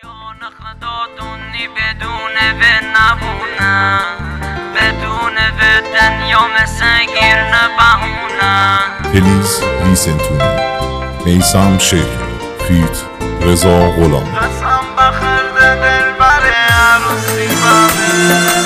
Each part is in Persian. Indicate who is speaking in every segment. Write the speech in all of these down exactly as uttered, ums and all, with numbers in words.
Speaker 1: جان خدادونی بدون و نبونه، بدون و دنیا مثل گیر نبهونه.
Speaker 2: پلیز ویسنتونی، میثم شیخ، فیت رضا غلام.
Speaker 3: قسم بخرده دل بر عروسی بابه.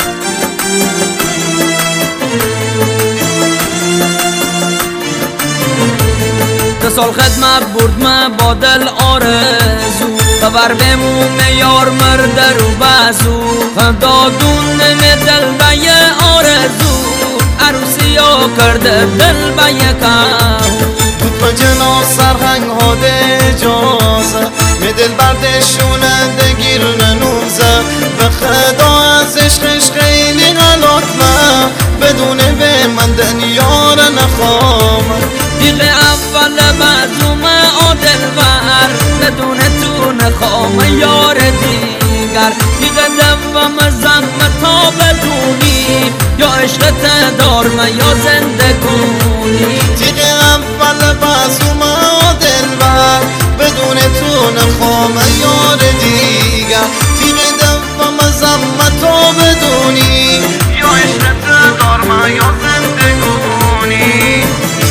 Speaker 1: دو سال خدمت برد من با دل آرزو، خبر بموم یار مرده رو بازو. خدادون نمی دل به یه آرزو، عروسی ها کرده دل به یکم.
Speaker 3: بود با جنا سرهنگ ها ده اجازه، می دل بردشونه ده گیرونه نوزه. به خدا از عشقش خیلی غلاطمه، بدونه به من دنیا را نخوام.
Speaker 1: دیگه اول بازوم آدل ور، بدون تو نخوام یار دیگر. دیگه دوام زم تا بدونی، یا عشقت دارم یا زندگونی.
Speaker 3: دیگه اول بازوم آدل ور، بدون تو نخوام یار دیگر. دیگه دوام زم تا بدونی، یا عشقت دارم یا زندگونی.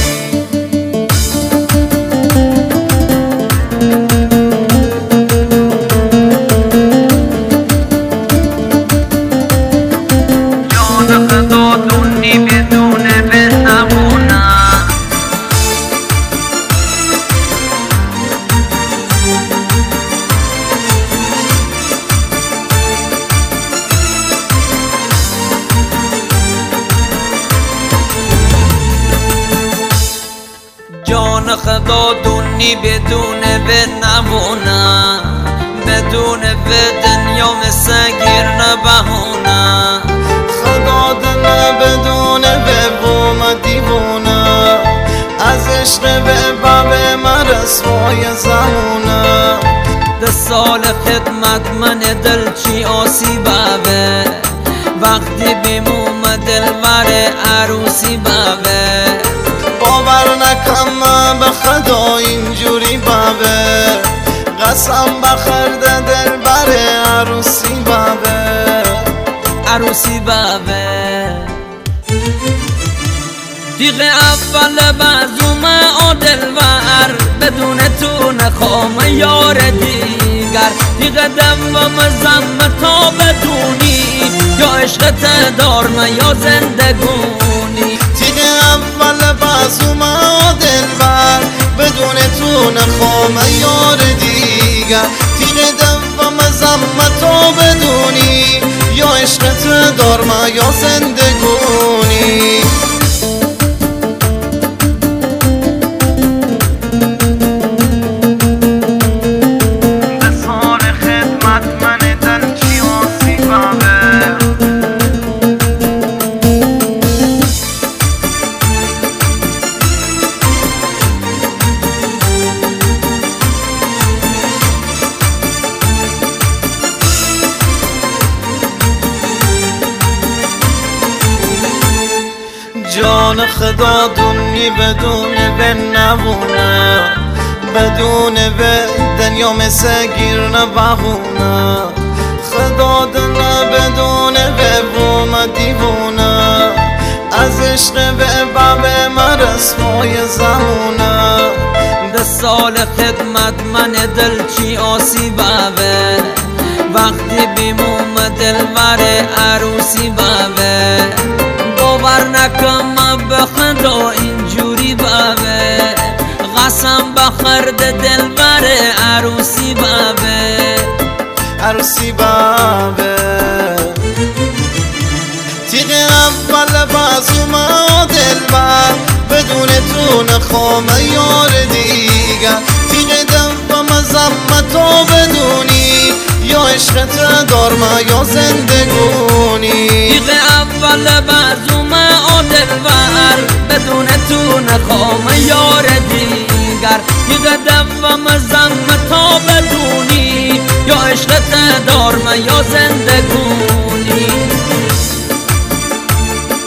Speaker 1: خدادونی بدون به نبونه. جان خدادونی بدون به نبونه، بدون به دنیا مثل گیر نبهونه.
Speaker 3: خدا دل بدون به بوم دیوونه، از عشق به باب من رسوای زمونه.
Speaker 1: ده سال خدمت من دل چی آسیبه، وقتی بیموم دل بر عروسی بابه.
Speaker 3: باور نکم به خدا اینجوری بابه، قسم بخرده دل بر عروسی بابه.
Speaker 1: عروسی بابه دیگه اول بازوم آدل ور، بدون تو نخوام یار دیگر. دیگه دوام زم تا بدونی، یا عشقت دارم یا زندگونی.
Speaker 3: دیگه اول بازوم آدل ور، بدون تو نخوام یار دیگر. دیگه دوام زم تا بدونی، یا عشقت دارم یا زندگونی. جان خدادونی بدون به نبونه، بدون به دنیا مثل گیر نبهونه. خدا دل بدون به بوم دیوونه، از عشق به باب من رسوای زمونه.
Speaker 1: ده سال خدمت من دل چی آسیبه، وقتی بیموم دل بر عروسی بابه. باور نکم به خدا اینجوری بابه، قسم بخرده دل بر عروسی بابه.
Speaker 3: عروسی بابه تیغ اول بازوم دل بر، بدون تو نخوام یار دیگر. تیغ دوام زم تو بدونی، یا عشقت دارم یا زندگونی.
Speaker 1: تیغ اول بازوم آدل ور، بدون تو نخوام یار دیگر. تیغ دوام زم تا بدونی، یا عشقت دارم یا زندگونی.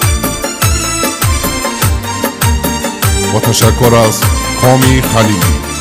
Speaker 2: با تشکر از کامی خلیلی.